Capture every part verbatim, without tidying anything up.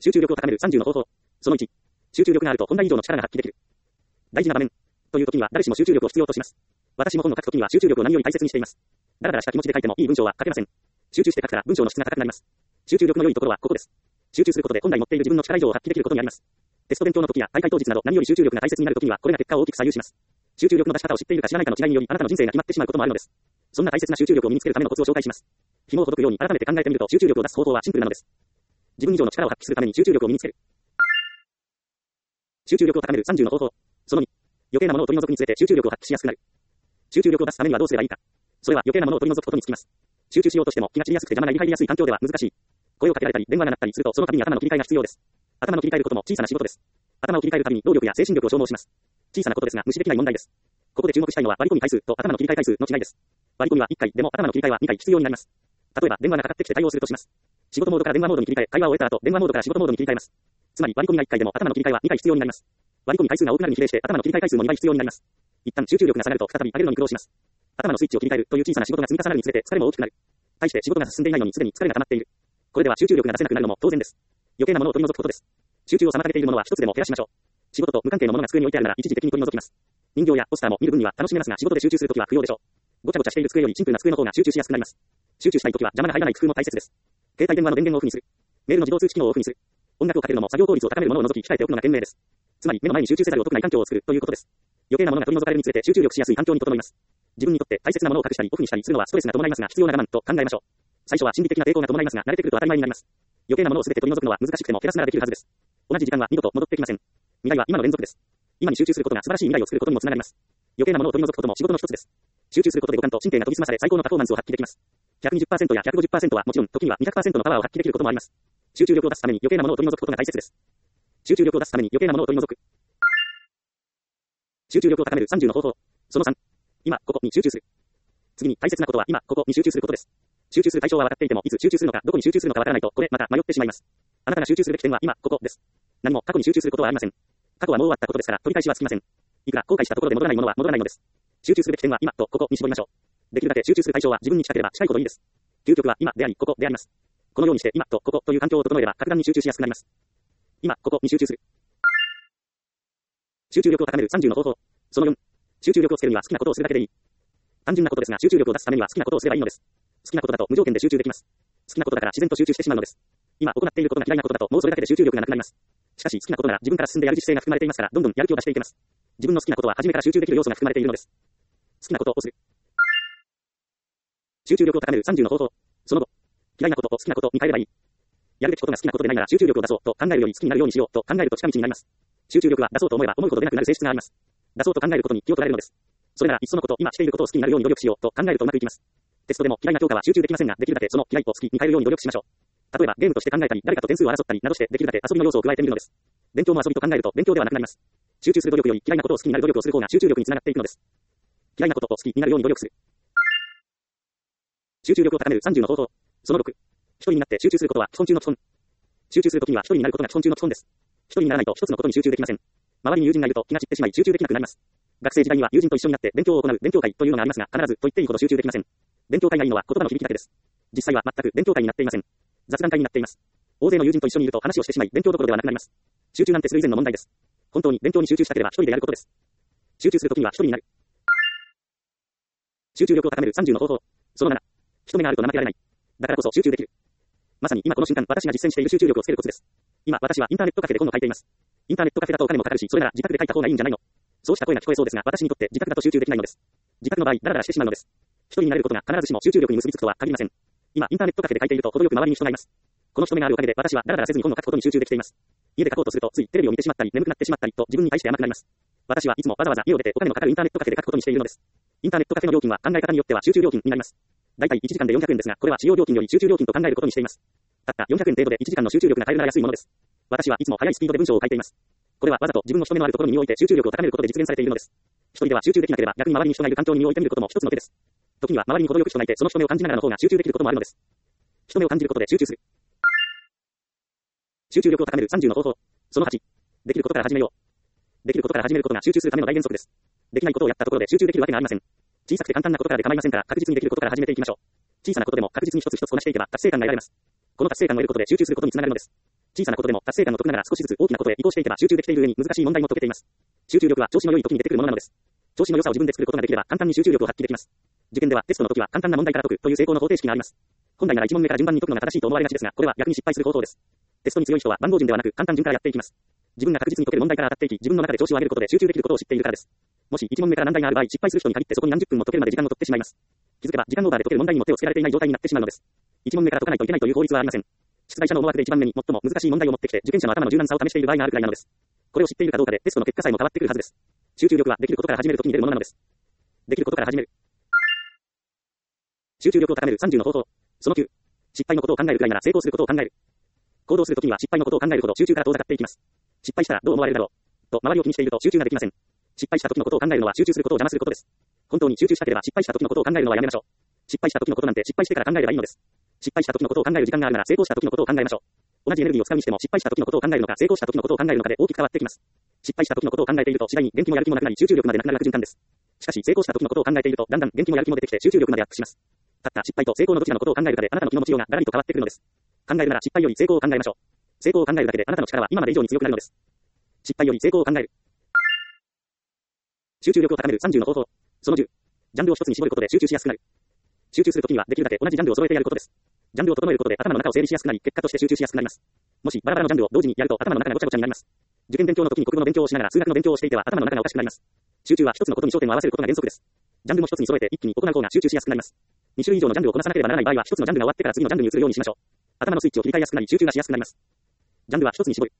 集中力を高めるさんじゅうの方法。そのいち。集中力があると本来以上の力が発揮できる。大事な場面。という時には誰しも集中力を必要とします。私も本を書く時には集中力を何より大切にしています。だらだらした気持ちで書いてもいい文章は書けません。集中して書くから文章の質が高くなります。集中力の良いところはここです。集中することで本来持っている自分の力以上を発揮できることになります。テスト勉強の時や大会当日など何より集中力が大切になる時にはこれが結果を大きく左右します。集中力の出し方を知っているか知らないかの違いによりあなたの人生が決まってしまうこともあるのです。そんな大切な集中力を身につけるためのコツを紹介します。紐をほどくように改めて考えてみると集中力を出す方法はシンプルなのです。自分以上の力を発揮するために集中力を身につける。集中力を高めるさんじゅうの方法。そのに。余計なものを取り除くにつれて集中力を発揮しやすくなる。集中力を出すためにはどうすればいいか。それは余計なものを取り除くことにつきます。集中しようとしても気が散りやすくて邪魔なり入りやすい環境では難しい。声をかけられたり電話が鳴ったりするとその度に頭の切り替えが必要です。頭の切り替えることも小さな仕事です。頭を切り替えるたびに労力や精神力を消耗します。小さなことですが無視できない問題です。ここで注目したいのは割り込み回数と頭の切り替え回数の違いです。割り込みはいっかいでも頭の切り替えはにかい必要になります。例えば電話がかかってきて対応するとします。仕事モードから電話モードに切り替え、会話を終えた後電話モードから仕事モードに切り替えます。つまり割り込みがいっかいでも頭の切り替えはにかい必要になります。割り込み回数が多くなるに比例して頭の切り替え回数もにばい必要になります。一旦集中力が下がると再び上げるのに苦労します。頭のスイッチを切り替えるという小さな仕事が積み重なるにつれて疲れも大きくなる。対して仕事が進んでいないのにすでに疲れが溜まっている。これでは集中力が出せなくなるのも当然です。余計なものを取り除くことです。集中を妨げているものは一つでも減らしましょう。仕事と無関係のものが机に置いてあるなら一時的に取り除きます。人形やポスターも見る分には楽しめますが仕事で集中するときは不要でしょう。ごちゃごちゃしている机よりシンプルな机の方が集中しやすくなります。集中したいときは邪魔が入らない工夫も大切です。携帯電話の電源をオフにする。メールの自動通知機能をオフにする。音楽をかけるのも作業効率を高めるものを除き控えておくのが賢明です。つまり目の前に集中せざるを得ない環境を作るということです。余計なものが取り除かれるにつれて集中力しやすい環境に整います。自分にとって大切なものを隠したりオフにしたりするのはストレスが伴いますが必要な我慢と考えましょう。最初は心理的な抵抗が伴いますが慣れてくると当たり前になります。余計なものを全て取り除くのは難しくても減らすならできるはずです。同じ時間は二度と戻ってきません。未来は今の連続です。今に集中することが素晴らしい未来を作ることにもつながります。余計なものを取り除くことも仕事の一つです。集中することで五感と神経が研ぎ澄まされ最高のパフォーマンスを発揮できます。ひゃくにじゅっパーセント や ひゃくごじゅっパーセント はもちろん時には にひゃくパーセント のパワーを発揮できることもあります。集中力を出すために余計なものを取り除くことが大切です。集中力を出すために余計なものを取り除く。集中力を高めるさんじゅうの方法。そのさん。今、ここに集中する。次に大切なことは今、ここに集中することです。集中する対象は分かっていてもいつ集中するのかどこに集中するのかわからないとこれまた迷ってしまいます。あなたが集中するべき点は今、ここです。何も過去に集中することはありません。過去はもう終わったことですから取り返しはつきません。いくら後悔したところで戻らないものは戻らないのです。集中するべき点は今とここに絞りましょう。できるだけ集中する対象は自分に近ければ近いほどいいです。究極は今でありここであります。このようにして今とここという環境を整えれば格段に集中しやすくなります。今、ここに集中する。集中力を高めるさんじゅうの方法。そのよん。集中力をつけるには好きなことをするだけでいい。単純なことですが集中力を出すためには好きなことをすればいいのです。好きなことだと無条件で集中できます。好きなことだから自然と集中してしまうのです。今行っていることが嫌いなことだともうそれだけで集中力がなくなります。しかし好きなことなら自分から進んでやる実践が含まれていますからどんどんやる気を出していけます。自分の好きなことは初めから集中できる要素が含まれているのです。好きなことをする。集中力を高めるさんじゅうの方法。そのご。嫌いなことを好きなことに変えればいい。やるべきことが好きなことでないなら集中力を出そうと考えるより好きになるようにしようと考えると近道になります。集中力は出そうと思えば思うほど出なくなる性質があります。出そうと考えることに気を取られるのです。それならいっそのこと今していることを好きになるように努力しようと考えるとうまくいきます。テストでも嫌いな教科は集中できませんができるだけその嫌いを好きに変えるように努力しましょう。例えばゲームとして考えたり誰かと点数を争ったりなどしてできるだけ遊びの要素を加えてみるのです。勉強も遊びと考えると勉強ではなくなります。集中する努力より嫌いなことを好きになる努力をする方が集中力につながっていくのです。嫌いなことを好きになるように努力する。集中力を高めるさんじゅうの方法。そのろく。一人になって集中することは基本中の基本。集中するときには一人になることが基本中の基本です。一人にならないと一つのことに集中できません。周りに友人がいると気が散ってしまい集中できなくなります。学生時代には友人と一緒になって勉強を行う勉強会というのがありますが必ずと言っていいほど集中できません。勉強会がいいのは言葉の響きだけです。実際は全く勉強会になっていません。雑談会になっています。大勢の友人と一緒にいると話をしてしまい勉強どころではなくなります。集中なんてする以前の問題です。本当に勉強に集中したければ一人でやることです。集中するときには一人になる。集中力を高めるさんじゅうの方法。そのなな。人目があると怠けられない。だからこそ集中できる。まさに今この瞬間私が実践している集中力をつけるコツです。今私はインターネットカフェで本を書いています。インターネットカフェだとお金もかかるしそれなら自宅で書いた方がいいんじゃないの。そうした声が聞こえそうですが私にとって自宅だと集中できないのです。自宅の場合ダラダラしてしまうのです。一人になれることが必ずしも集中力に結びつくとは限りません。今インターネットカフェで書いていると程よく周りに人がいます。この人目があるおかげで私はダラダラせずに本を書くことに集中できています。家で書こうとするとついテレビを見てしまったり眠くなってしまったりと自分に対して甘くなります。私はいつもわざわざ家を出てお金のかかるインターネットカフェで書くことにしているのです。インターネットカフェの料金は考え方によっては集中料金になります。だいたいいちじかんでよんひゃくえんですがこれは使用料金より集中料金と考えることにしています。たったよんひゃくえん程度でいちじかんの集中力が買えるなら安いものです。私はいつも速いスピードで文章を書いています。これはわざと自分の人目のあるところに身を置いて集中力を高めることで実現されているのです。一人では集中できなければ逆に周りに人がいる環境に身を置いてみることも一つの手です。時には周りに程よく人がいてその人目を感じながらの方が集中できることもあるのです。人目を感じることで集中する。集中力を高めるさんじゅうの方法。そのはち。できることから始めよう。できることから始めることが集中するための大原則です。できないことをやったところで集中できるわけがありません。小さくて簡単なことからで構いませんから確実にできることから始めていきましょう。小さなことでも確実に一つ一つこなしていけば達成感が得られます。この達成感を得ることで集中することにつながるのです。 小さなことでも達成感を解くながら少しずつ大きなことへ移行していけば集中できている上に難しい問題も解けています。集中力は調子の良い時に出てくるものなのです。調子の良さを自分で作ることができれば簡単に集中力を発揮できます。受験ではテストの時は簡単な問題から解くという成功の方程式があります。本来ならいち問目から順番に解くのが正しいと思われがちですが、これは逆に失敗する方法です。テストに強い人は番号順ではなく簡単順からやっていきます。自分が確実に解ける問題から当たっていき、自分の中で調子を上げることで集中できることを知っているからです。もしいち問目から難題がある場合、失敗する人に限ってそこに何十分も解けるまで時間を取ってしまいます。気づけば時間オーバーで解ける問題にも手をつけられていない状態になってしまうのです。いち問目から解かないといけないという法律はありません。出題者の思惑でいちばんめに最も難しい問題を持ってきて、受験者の頭の柔軟さを試している場合があるくらいなのです。これを知っているかどうかでテストの結果さえも変わってくるはずです。集中力はできることから始めるときに出るものなのです。できることから始める。集中力を高めるさんじゅうの方法。そのきゅう。失敗のことを考えるくらいなら成功することを考える。行動するときには失敗のことを考えるほど集中から遠ざかっていきます。失敗したらどう思われるだろうと周りを気にしていると集中ができません。失敗した時のことを考えるのは集中することを邪魔することです。本当に集中したければ失敗した時のことを考えるのはやめましょう。失敗した時のことなんて失敗してから考えればいいのです。失敗した時のことを考える時間があるなら成功した時のことを考えましょう。同じエネルギーを使うにしても失敗した時のことを考えるのか成功した時のことを考えるのかで大きく変わってきます。失敗した時のことを考えていると次第に元気もやる気もなくなり集中力までなくなる悪循環です。しかし成功した時のことを考えているとだんだん元気もやる気も出てきて集中力までアップします。たった失敗と成功のどちらのことを考えるかであなたの気の持ちようがガラリと変わってくるのです。考えるなら失敗より成功を考えましょう。成功を考えるだけであなたの力は今まで以上に強くなるのです。失敗より成功を考える。集中力を高めるさんじゅうの方法。そのじゅう。ジャンルを一つに絞ることで集中しやすくなる。集中するときにはできるだけ同じジャンルを揃えてやることです。ジャンルを整えることで頭の中を整理しやすくなり、結果として集中しやすくなります。もしバラバラのジャンルを同時にやると頭の中がごちゃごちゃになります。受験勉強の時に国語の勉強をしながら数学の勉強をしていては頭の中がおかしくなります。集中は一つのことに焦点を合わせることが原則です。ジャンルも一つに揃えて一気に行う方が集中しやすくなります。に種類以上のジャンルをこなさなければならない場合は一つのジャンルが終わってから次のジャンルに移るようにしましょう。頭のスイッチを切り替えやすくなり集中がしやすくなります。ジャンルは一つに絞る。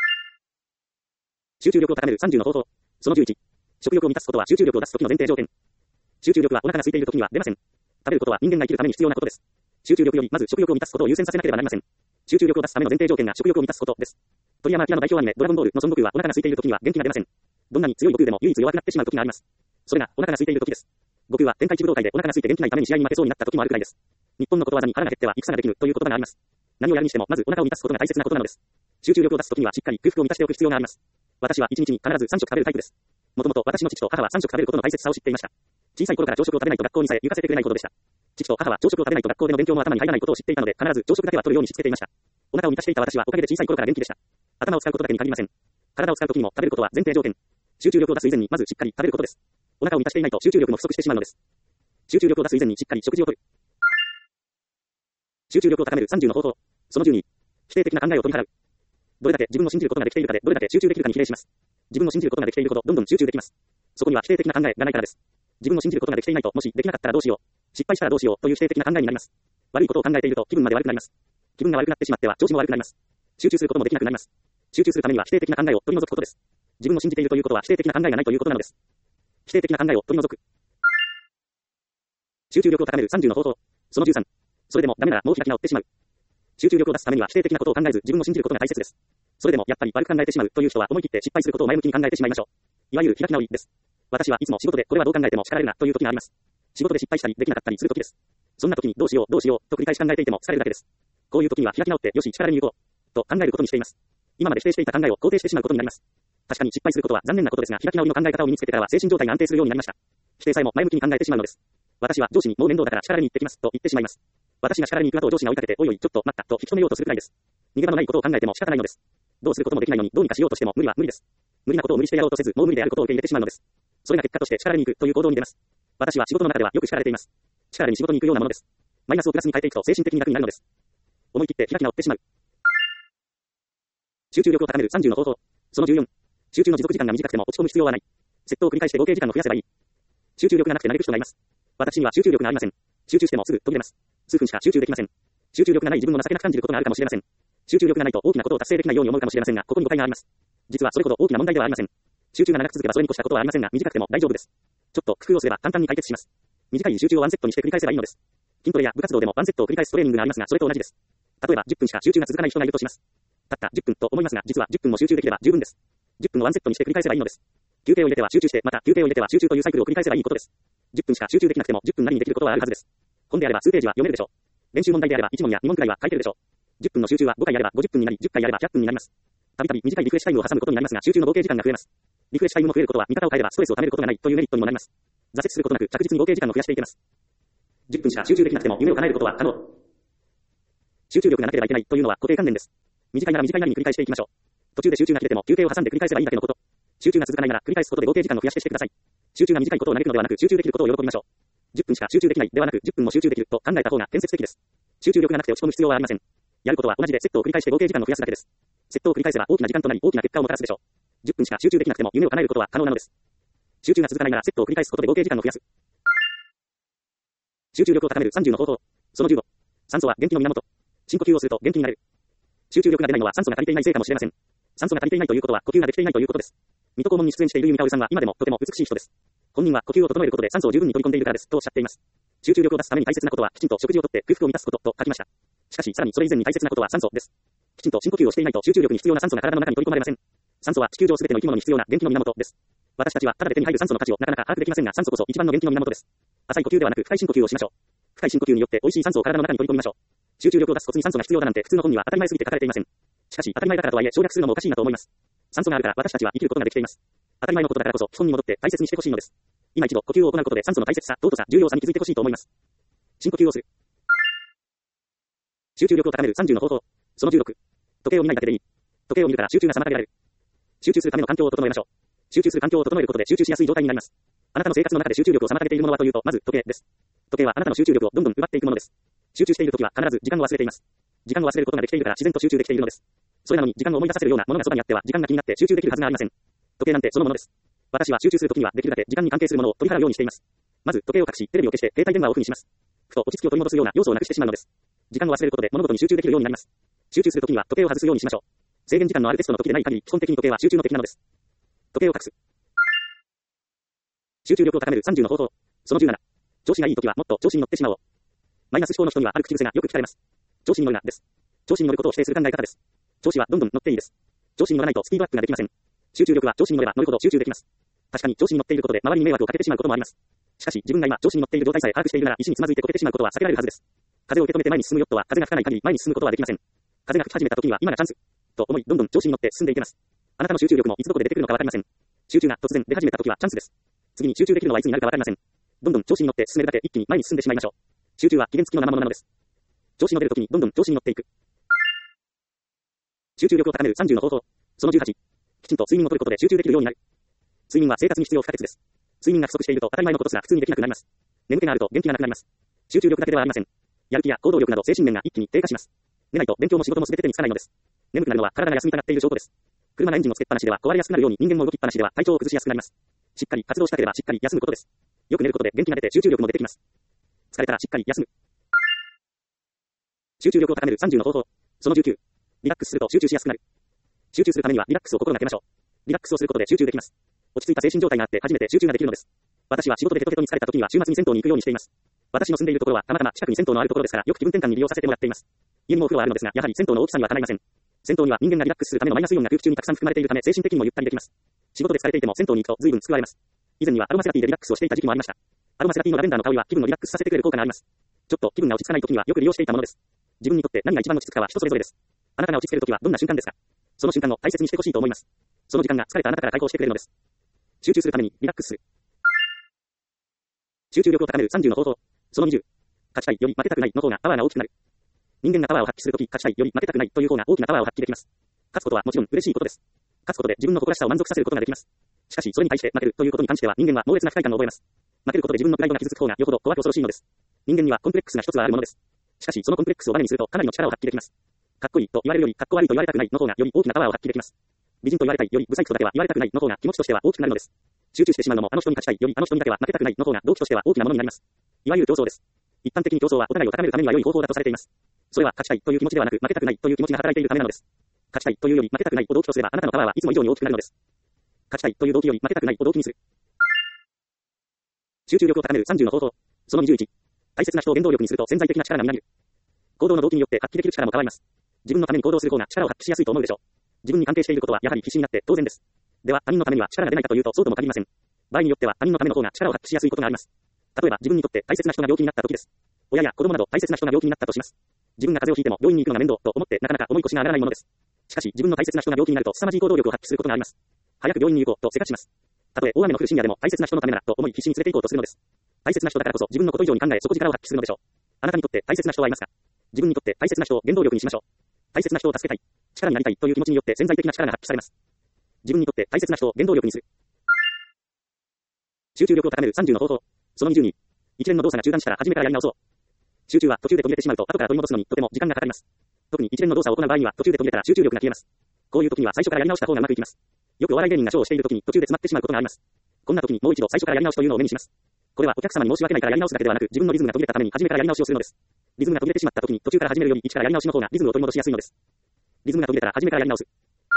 集中力を高めるさんじゅうの方法。そのじゅういち。食欲を満たすことは集中力を出す時の前提条件。集中力はお腹が空いている時には出ません。食べることは人間が生きるために必要なことです。集中力よりまず食欲を満たすことを優先させなければなりません。集中力を出すための前提条件が食欲を満たすことです。鳥山明の代表アニメドラゴンボールの孫悟空はお腹が空いている時には元気が出ません。どんなに強い悟空でも唯一弱くなってしまう時があります。それがお腹が空いている時です。悟空は天下一武道会でお腹が空いて元気ないために試合に負けそうになった時もあるくらいです。日本のことわざに腹が減っては戦ができるという言葉があります。何をやるにしてもまずお腹を満たすことが大切なことなのです。集中力を出す時にはしっかり空腹を満たしておく必要があります。私はいちにちに必ずさん食食べるタイプです。もともと私の父と母はさん食食べることの大切さを知っていました。小さい頃から朝食を食べないと学校にさえ行かせてくれないことでした。父と母は朝食を食べないと学校での勉強も頭に入らないことを知っていたので必ず朝食だけは取るようにしつけていました。お腹を満たしていた私はおかげで小さい頃から元気でした。頭を使うことだけに限りません。体を使う時にも食べることは前提条件。集中力を出す以前にまずしっかり食べることです。お腹を満たしていないと集中力も不足してしまうのです。集中力を出す以前にしっかり食事をとる。集中力を高めるさんじゅうの方法。そのじゅうに。否定的な考えを取り払う。どれだけ自分の信じることができているかでどれだけ集中できるかに比例します。自分の信じることができているほどどんどん集中できます。そこには否定的な考えがないからです。自分の信じることができていないと、もしできなかったらどうしよう、失敗したらどうしようという否定的な考えになります。悪いことを考えていると気分まで悪くなります。気分が悪くなってしまっては調子も悪くなります。集中することもできなくなります。集中するためには否定的な考えを取り除くことです。自分の信じているということは否定的な考えがないということなのです。否定的な考えを取り除く。集中力を高めるさんじゅうの方法。そのじゅうさん。それでもダメならもう開き直ってしまう。集中力を出すためには否定的なことを考えず自分の信じることが大切です。それでもやっぱり悪く考えてしまうという人は思い切って失敗することを前向きに考えてしまいましょう。いわゆる開き直りです。私はいつも仕事でこれはどう考えても叱られるなという時があります。仕事で失敗したりできなかったりする時です。そんな時にどうしようどうしようと繰り返し考えていても疲れるだけです。こういう時には開き直ってよし力に行こうと考えることにしています。今まで否定していた考えを肯定してしまうことになります。確かに失敗することは残念なことですが開き直りの考え方を身につけてからは精神状態が安定するようになりました。否定さえも前向きに考えてしまうのです。私は上司にもう面倒だから力に行ってきますと言ってしまいます。私が力に行く後を上司が追いかけておいおいちょっと待ったと引き止めようとするくらいです。逃げ場のないことを考えても仕方ないのです。どうすることもできないのにどうにかしようとしても無理は無理です。無理なことを無理してやろうとせずもう無理であることを受け入れてしまうのです。それが結果として力に行くという行動に出ます。私は仕事の中ではよく叱られています。力に仕事に行くようなものです。マイナスをプラスに変えていくと精神的に楽になるのです。思い切って開き直ってしまう。集中力を高めるさんじゅうの方法。そのじゅうよん。集中の持続時間が短くても落ち込む必要はない。セットを繰り返して合計時間を増やせばいい。集中力がなくて慣れる人がいます。私には集中力がありません。集中してもすぐ途切れます。数分しか集中できません。集中力がない自分の情けなく感じることがあるかもしれません。集中力がないと大きなことを達成できないように思うかもしれませんが、ここに誤解があります。実はそれほど大きな問題ではありません。集中が長く続けばそれに越したことはありませんが、短くても大丈夫です。ちょっと工夫をすれば簡単に解決します。短い集中をワンセットにして繰り返せばいいのです。筋トレや部活動でもワンセットを繰り返すトレーニングがありますが、それと同じです。例えばじゅっぷんしか集中が続かない人がいるとします。たったじゅっぷんと思いますが、実はじゅっぷんも集中できれば十分です。じゅっぷんをワンセットにして繰り返せばいいのです。休憩を入れては集中して、また休憩を入れては集中というサイクルを繰り返せばいいことです。じゅっぷんしか集中できなくてもじゅっぷんなりにできることはあるはずです。本であれば数ページは読めるでしょう。練習問題であればいち問やに問くらいは書いてるでしょう。じゅっぷんの集中はごかいやればごじゅっぷんになり、じゅっかいやればひゃっぷんになります。たびたび短いリフレッシュタイムを挟むことになりますが、集中の合計時間が増えます。リフレッシュタイムも増えることは見方を変えればストレスを溜めることがないというメリットにもなります。挫折することなく着実に合計時間を増やしていけます。じゅっぷんしか集中できなくても夢を叶えることは可能。集中力がなければいけないというのは固定観念です。 短いなら短いなりに繰り返していきましょう。途中で集中が切れても休憩を挟んで繰り返せばいいだけのこと。集中が続かないなら繰り返すことで合計時間を増やしてしてください。集中が短いことを嘆くのではなく集中できることを喜びましょう。じゅっぷんしか集中できないではなくじゅっぷんも集中できると考えた方が建設的です。集中力がなくて落ち込む必要はありません。やることは同じでセットを繰り返して合計時間を増やすだけです。セットを繰り返せば大きな時間となり大きな結果をもたらすでしょう。じゅっぷんしか集中できなくても夢を叶えることは可能なのです。集中が続かないならセットを繰り返すことで合計時間を増やす。集中力を高めるさんじゅうの方法。そのじゅうご。酸素は元気の源。深呼吸をすると元気になれる。集中力が出ないのは酸素が足りていないせいかもしれません。酸素が足りていないということは呼吸ができていないということです。水戸黄門に出演している由美かおるさんは今でもとても美しい人です。本人は呼吸を整えることで酸素を十分に取り込んでいるからですとおっしゃっています。集中力を出すために大切なことはきちんと食事をとって空腹を満たすことと書きました。しかしさらにそれ以前に大切なことは酸素です。きちんと深呼吸をしていないと集中力に必要な酸素が体の中に取り込まれません。酸素は地球上すべての生き物に必要な元気の源です。私たちはただで手に入る酸素の価値をなかなか把握できませんが酸素こそ一番の元気の源です。浅い呼吸ではなく深い深呼吸をしましょう。深い深呼吸によって美味しい酸素を体の中に取り込みましょう。集中力を出すコツに酸素が必要だなんて普通の本には当たり前すぎて書かれていません。しかし当たり前だからとはいえ省略するのもおかしいなと思います。酸素があるから私たちは生きることができています。当たり前のことだからこそ基本に戻って大切にしてほしいのです。今一度呼吸を行うことで酸素の大切さ、尊さ、重要さに気づいてほしいと思います。深呼吸をする。集中力を高めるさんじゅうの方法。そのじゅうろく。時計を見ないだけでいい。時計を見るから集中が妨げられる。集中するための環境を整えましょう。集中する環境を整えることで集中しやすい状態になります。あなたの生活の中で集中力を妨げているものはというと、まず時計です。時計はあなたの集中力をどんどん奪っていくものです。集中しているときは必ず時間を忘れています。時間を忘れることができているから自然と集中できているのです。それなのに時間を思い出させるようなものがそばにあっては時間が気になって集中できるはずがありません。時計なんてそのものです。私は集中するときにはできるだけ時間に関係するものを取り払うようにしています。まず時計を隠し、テレビを消して携帯電話をオフにします。ふと落ち着きを取り戻すような要素をなくしてしまうのです。時間を忘れることで物事に集中できるようになります。集中するときには時計を外すようにしましょう。制限時間のあるテストの時でない限り基本的に時計は集中の敵なのです。時計を隠す。集中力を高めるさんじゅうの方法。そのじゅうなな。調子がいいときはもっと調子に乗ってしまおう。マイナス思考の人にはある口癖がよく聞かれます。調子に乗るなです。調子に乗ることを否定する考え方です。調子はどんどん乗っていいです。調子に乗らないとスピードアップができません。集中力は調子に乗れば乗るほど集中できます。確かに調子に乗っていることで周りに迷惑をかけてしまうこともあります。しかし自分が今調子に乗っている状態さえ把握しているなら石につまずいてこけてしまうことは避けられるはずです。風を受け止めて前に進むヨットは風が吹かない限り前に進むことはできません。風が吹き始めた時には今がチャンスと思いどんどん調子に乗って進んでいけます。あなたの集中力もいつどこで出てくるのかわかりません。集中が突然出始めた時はチャンスです。次に集中できるのはいつになるかわかりません。どんどん調子に乗って進めるだけ一気に前に進んでしまいましょう。集中は期限付きの生ものなのです。調子の出る時にどんどん調子に乗っていく。集中力を高めるさんじゅうの方法。そのじゅうはち。きちんと睡眠をとることで集中できるようになる。睡眠は生活に必要不可欠です。睡眠が不足していると当たり前のことすら普通にできなくなります。眠気があると元気がなくなります。集中力だけではありません。やる気や行動力など精神面が一気に低下します。寝ないと勉強も仕事も全て手につかないのです。眠くなるのは体が休みたがっている証拠です。車のエンジンをつけっぱなしでは壊れやすくなるように人間も動きっぱなしでは体調を崩しやすくなります。しっかり活動したければしっかり休むことです。よく寝ることで元気が出て集中力も出てきます。疲れたらしっかり休む。集中力を高めるさんじゅうの方法。そのじゅうきゅう。リラックスすると集中しやすくなる。集中するためにはリラックスを心がけましょう。リラックスをすることで集中できます。落ち着いた精神状態があって初めて集中ができるのです。私は仕事でヘトヘトに疲れた時には週末に銭湯に行くようにしています。私の住んでいるところはたまたま近くに銭湯のあるところですからよく気分転換に利用させてもらっています。家にもお風呂はあるのですがやはり銭湯の大きさにはかないません。銭湯には人間がリラックスするためのマイナスイオンが空気中にたくさん含まれているため精神的にもゆったりできます。仕事で疲れていても銭湯に行くと随分救われます。以前にはアロマセラピーでリラックスをしていた時期もありました。アロマセラピーのラベンダーの香りは気分をリラックスさせてくれる効果があります。ちょっと気分が落ち着かない時にはよく利用していたものです。自分にとって何が一番落ち着くかは人それぞれです。あなたが落ち着ける時はどんな瞬間ですか？その瞬間を大切にしてほしいと思います。その時間が疲れたあなたから解放してくれるのです。集中するためにリラックスする。集中力を高めるさんじゅうの方法。そのにじゅう。勝ちたいより負けたくないの方がパワーが大きくなる。人間がパワーを発揮するとき、勝ちたいより負けたくないという方が大きなパワーを発揮できます。勝つことはもちろん嬉しいことです。勝つことで自分の誇らしさを満足させることができます。しかしそれに対して負けるということに関しては人間は猛烈な不快感を覚えます。負けることで自分のプライドが傷つく方がよほど怖く恐ろしいのです。人間にはコンプレックスが一つはあるものです。しかしそのコンプレックスをバネにするとかなりの力を発揮できます。かっこいいと言われるよりかっこ悪いと言われたくないの方がより大きなパワーを発揮できます。美人と言われたいよりブサイクとだけは言われたくないの方が気持ちとしては大きくなるのです。集中してしまうのもあの人に勝ちたいよりあの人にだけは負けたくないの方が動機としては大きなものになります。いわゆる競争です。一般的に競争はお互いを高めるためには良い方法だとされています。それは勝ちたいという気持ちではなく負けたくないという気持ちが働いているためなのです。勝ちたいというより負けたくないを動機とすればあなたのパワーはいつも以上に大きくなるのです。勝ちたいという動機より負けたくないを動機にする。集中力を高めるさんじゅうの方法。そのにじゅういち。大切な人を原動力にすると潜在的な力がみなぎる。行動の動機によって発揮できる力も変わります。自分のために行動する方が力を発揮しやすいと思うでしょう。自分に関係していることはやはり必死になって当然です。では他人のためには力が出ないかというとそうとも限りません。場合によっては他人のための方が力を発揮しやすいことがあります。例えば自分にとって大切な人が病気になった時です。親や子供など大切な人が病気になったとします。自分が風邪をひいても病院に行くのが面倒と思ってなかなか重い腰が上がらないものです。しかし自分の大切な人が病気になると凄まじい行動力を発揮することがあります。早く病院に行こうとせかします。たとえ大雨の降る深夜でも大切な人のためならと思い必死に連れて行こうとするのです。大切な人だからこそ自分のこと以上に考え底力を発揮するのでしょう。あなたにとって大切な人はいますか？自分にとって大切な人を原動力にしましょう。大切な人を助けたい。 力になりたいという気持ちによって潜在的な力が発揮されます。自分にとって大切な人を原動力にする。集中力を高めるさんじゅうの方法。そのにじゅうに。一連の動作が中断したら初めからやり直そう。集中は途中で途切れてしまうと後から取り戻すのにとても時間がかかります。特に一連の動作を行う場合には途中で途切れたら集中力が消えます。こういう時には最初からやり直した方がうまくいきます。よくお笑い芸人がショーをしている時に途中で詰まってしまうことがあります。こんな時にもう一度最初からやり直しというのを目にします。これはお客様に申し訳ないからやり直すだけではなく、自分のリズムが途切れたために初めからやり直しをするのです。リズムが途切れてしまった時に途中から始めるより一からやり直しの方がリズムを取り戻しやすいのです。リズムが途切れたら初めからやり直す。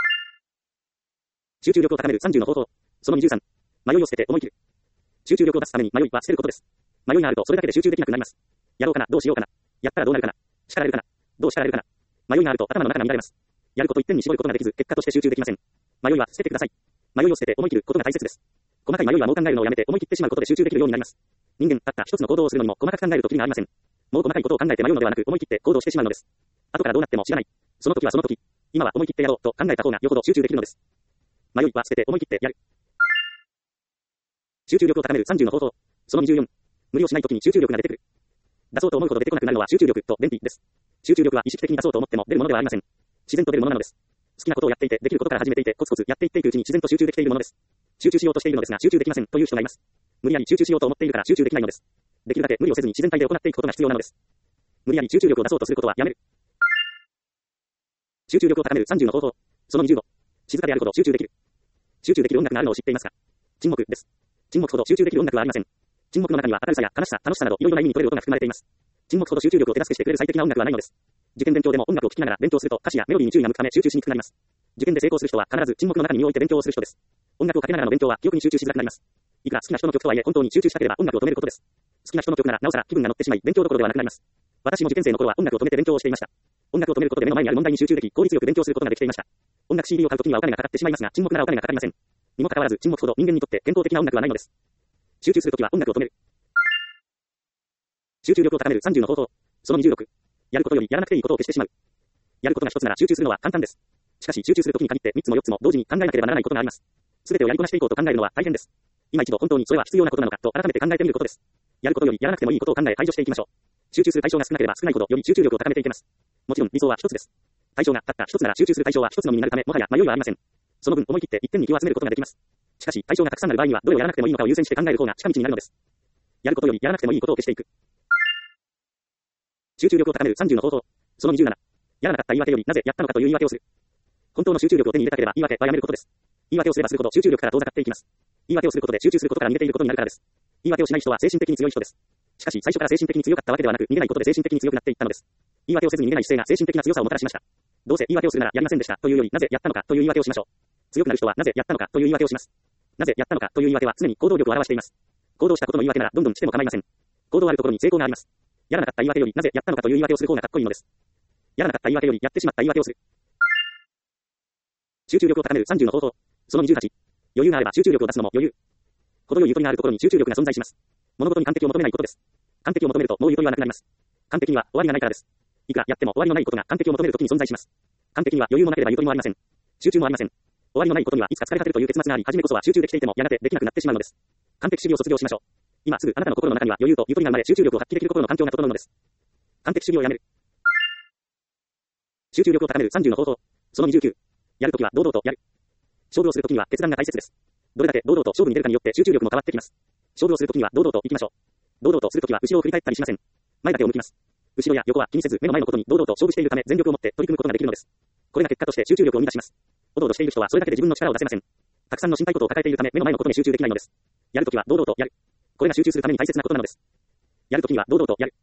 集中力を高めるさんじゅうの方法。そのにじゅうさん。迷いを捨てて思い切る。集中力を出すために迷いは捨てることです。迷いがあるとそれだけで集中できなくなります。やろうかな、どうしようかな。やったらどうなるかな。叱られるかな。どう叱られるかな。迷いがあると頭の中が乱れます。やること一点に絞ることができず、結果として集中できません。迷いは捨ててください。迷いを捨てて思い切ることが大切です。細かい迷いはもう考えるのをやめて思い切ってしまうことで集中できるようになります。人間、たった一つの行動をするのにも細かく考えるときりがありません。もう細かいことを考えて迷うのではなく思い切って行動してしまうのです。後からどうなっても知らない。その時はその時。今は思い切ってやろうと考えた方がよほど集中できるのです。迷いは捨てて思い切ってやる。集中力を高めるさんじゅうの方法。そのにじゅうよん。無理をしないときに集中力が出てくる。出そうと思うほど出てこなくなるのは集中力と便秘です。集中力は意識的に出そうと思っても出るものではありません。自然と出るものなのです。好きなことをやっていてできることから始めていてコツコツやっていっていくうちに自然と集中できているものです。集中しようとしているのですが集中できませんという人がいます。無理やり集中しようと思っているから集中できないのです。できるだけ無理をせずに自然体で行っていくことが必要なのです。無理やり集中力を出そうとすることはやめる。集中力を高めるさんじゅうの方法。そのにじゅうご。静かであるほど集中できる。集中できる音楽があるのを知っていますか？沈黙です。沈黙ほど集中できる音楽はありません。沈黙の中には明るさや悲しさ、楽しさなどいろいろな意味に取れる音が含まれています。沈黙ほど集中力を手助けしてくれる最適な音楽はないのです。受験勉強でも音楽を聴きながら勉強すると歌詞やメロディーに注意が向くため集中しにくくなります。受験で成功する人は必ず沈黙の中に身を置いて勉強をする人です。音楽をかけながらの勉強は記憶に集中しづらくなります。いくら好きな人の曲とはいえ本当に集中したければ音楽を止めることです。好きな人の曲ならなおさら気分が乗ってしまい勉強どころではなくなります。私も受験生の頃は音楽を止めて勉強をしていました。音楽を止めることで目の前にある問題に集中でき効率よく勉強することができていました。音楽 シーディー を買うときにはお金がかかってしまいますが沈黙ならお金がかかりません。にもかかわらず沈黙ほど人間にとって健康的な音楽はないのです。集中するときは音楽を止める。集中力を高めるさんじゅうの方法。そのにじゅうろく。やることよりやらなくていいことを消してしまう。やることが一つなら集中するのは簡単です。しかし集中するときに限ってみっつもよっつも同時に考えなければならないことがあります。すべてをやりこなしていこうと考えるのは大変です。今一度本当にそれは必要なことなのかと改めて考えてみることです。やることよりやらなくてもいいことを考え排除していきましょう。集中する対象が少なければ少ないほどより集中力を高めていけます。もちろん理想は一つです。対象がたった一つなら集中する対象は一つのみになるためもはや迷いはありません。その分思い切って一点に気を集めることができます。しかし対象がたくさんある場合にはどれをやらなくてもいいのかを優先して考える方が近道になるのです。やることよりやらなくてもいいことを消していく。集中力を高めるさんじゅうの方法。そのにじゅうなな。やらなかった言い訳よりなぜやったのかという言い訳をする。本当の集中力を手に入れたければ言い訳はやめることです。言い訳をすればするほど集中力から遠ざかっていきます。言い訳をすることで集中することから逃げていることになるからです。言い訳をしない人は精神的に強い人です。しかし最初から精神的に強かったわけではなく逃げないことで精神的に強くなっていったのです。言い訳をせずに逃げない姿勢が精神的な強さをもたらしました。どうせ言い訳をするならやりませんでしたというよりなぜやったのかという言い訳をしましょう。強くなる人はなぜやったのかという言い訳をします。なぜやったのかという言い訳は常に行動力を表しています。行動したことの言い訳ならどんどんしても構いません。行動あるところに成功があります。やらなかった言い訳よりなぜやったのかという言い訳をする方がかっこいいのです。やらなかった言い訳よりやってしまった言い訳をする。集中力を高めるさんじゅうの方法。そのにじゅうはち。余裕があれば集中力を出すのも余裕。程よいゆとりがあるところに集中力が存在します。物事に完璧を求めないことです。完璧を求めるともうゆとりはなくなります。完璧には終わりがないからです。いくらやっても終わりのないことが完璧を求めるときに存在します。完璧には余裕もなければゆとりもありません。集中もありません。終わりのないことにはいつか疲れ果てるという結末があり、初めこそは集中できていてもやがてできなくなってしまうのです。完璧主義を卒業しましょう。今すぐあなたの心の中には余裕とゆとりが生まれ集中力を発揮できる心の環境が整うのです。完璧主義をやめる。集中力を高めるさんじゅうの方法。そのにじゅうきゅう。やるときは堂々とやる。勝負をするときには決断が大切です。どれだけ堂々と勝負に出るかによって集中力も変わってきます。勝負をするときには堂々と行きましょう。堂々とするときは後ろを振り返ったりしません。前だけを向きます。後ろや横は気にせず目の前のことに堂々と勝負しているため全力を持って取り組むことができるのです。これが結果として集中力を生み出します。おどおどしている人はそれだけで自分の力を出せません。たくさんの心配事を抱えているため目の前のことに集中できないのです。やるときは堂々とやる。これが集中するために大切なことなのです。やるときには堂々とやる。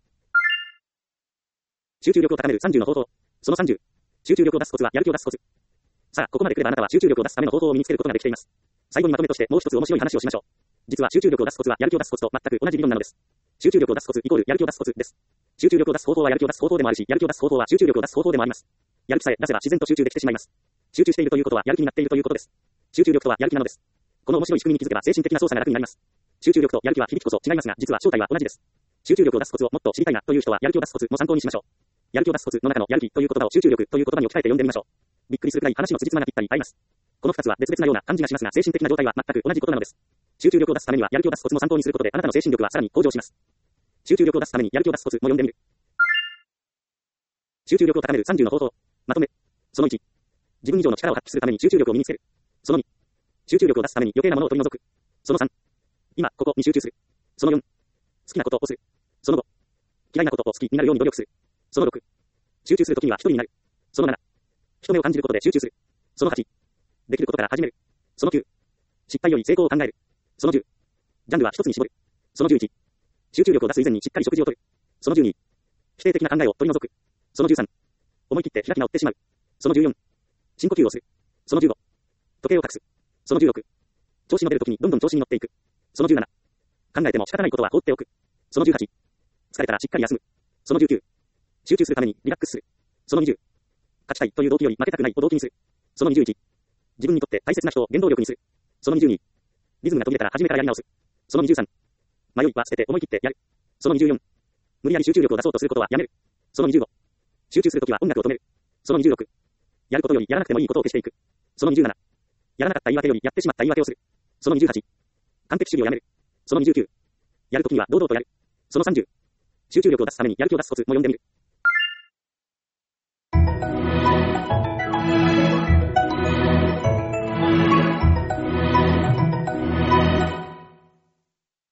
集中力を高めるさんじゅうの方法。そのさんじゅう。集中力を出すコツはやる気を出すコツ。さあ、ここまで来ればあなたは集中力を出すための方法を身につけることができています。最後にまとめとしてもう一つ面白い話をしましょう。実は集中力を出すコツはやる気を出すコツと全く同じ理論なのです。集中力を出すコツイコールやる気を出すコツです。集中力を出す方法はやる気を出す方法でもあるし、やる気を出す方法は集中力を出す方法でもあります。やる気さえ出せば自然と集中できてしまいます。集中しているということはやる気になっているということです。集中力とはやる気なのです。この面白い仕組みに気づけば精神的な操作が楽になります。集中力とやる気は響きこそ違いますが、実は正体は同じです。集中力を出すコツをもっと知りたいなという人はやる気を出すコツも参考にしましょう。やる気を出すコツの中のやる気という言葉を集中力という言葉に置き換えて読んでみましょう。びっくりするくらい話の辻褄がぴったり合います。この二つは別々なような感じがしますが、精神的な状態は全く同じことなのです。集中力を出すためにはやる気を出すコツも参考にすることであなたの精神力はさらに向上します。集中力を出すためにやる気を出すコツも読んでみる。集中力を高めるさんじゅうの方法。まとめ。そのいち。 自分以上の力を発揮するために集中力を身につける。そのに、集中力を出すために余計なものを取り除く。そのさん、今、ここに集中する。そのよん、好きなことをする。そのご、嫌いなことを好きになるように努力する。そのろく、集中するときには一人になる。そのなな、人目を感じることで集中する。そのはち、できることから始める。そのきゅう、失敗より成功を考える。そのじゅう、ジャンルは一つに絞る。そのじゅういち、集中力を出す以前にしっかり食事をとる。そのじゅうに、否定的な考えを取り除く。そのじゅうさん、思い切って開き直ってしまう。そのじゅうよん、深呼吸をする。そのじゅうご、時計を隠す。そのじゅうろく、調子の出るときにどんどん調子に乗っていく。そのじゅうなな、考えても仕方ないことは放っておく。そのじゅうはち、疲れたらしっかり休む。そのじゅうきゅう、集中するためにリラックスする。そのにじゅう、勝ちたいという動機より負けたくないを動機にする。そのにじゅういち、自分にとって大切な人を原動力にする。そのにじゅうに、リズムが途切れたら初めからやり直す。そのにじゅうさん、迷いは捨てて思い切ってやる。そのにじゅうよん、無理やり集中力を出そうとすることはやめる。そのにじゅうご、集中するときは音楽を止める。そのにじゅうろく、やることよりやらなくてもいいことを消していく。そのにじゅうなな、やらなかった言い訳よりやってしまった言い訳をする。そのにじゅうはち、完璧主義をやめる。そのにじゅうきゅう、やるときには堂々とやる。そのさんじゅう、集中力を出すためにやる気を出すコツも読んでみる。